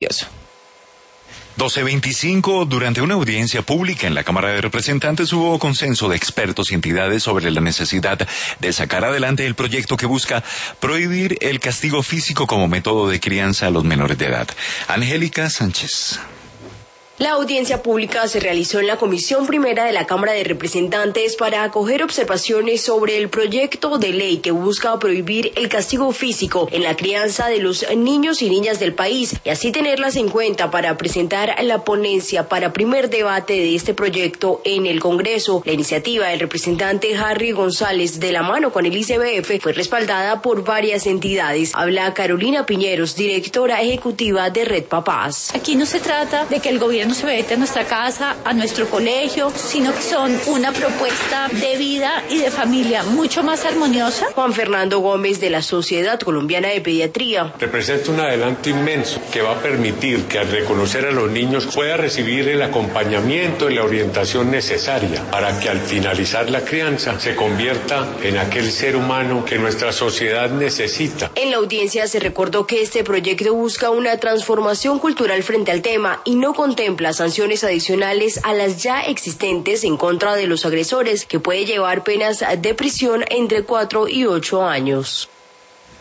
12:25, durante una audiencia pública en la Cámara de Representantes hubo consenso de expertos y entidades sobre la necesidad de sacar adelante el proyecto que busca prohibir el castigo físico como método de crianza a los menores de edad. Angélica Sánchez. La audiencia pública se realizó en la Comisión Primera de la Cámara de Representantes para acoger observaciones sobre el proyecto de ley que busca prohibir el castigo físico en la crianza de los niños y niñas del país y así tenerlas en cuenta para presentar la ponencia para primer debate de este proyecto en el Congreso. La iniciativa del representante Harry González, de la mano con el ICBF, fue respaldada por varias entidades. Habla Carolina Piñeros, directora ejecutiva de Red Papás. Aquí no se trata de que el gobierno se mete a nuestra casa, a nuestro colegio, sino que son una propuesta de vida y de familia mucho más armoniosa. Juan Fernando Gómez, de la Sociedad Colombiana de Pediatría. Representa un adelanto inmenso que va a permitir que al reconocer a los niños pueda recibir el acompañamiento y la orientación necesaria para que al finalizar la crianza se convierta en aquel ser humano que nuestra sociedad necesita. En la audiencia se recordó que este proyecto busca una transformación cultural frente al tema y no contempla sanciones adicionales a las ya existentes en contra de los agresores, que puede llevar penas de prisión entre 4 y 8 años.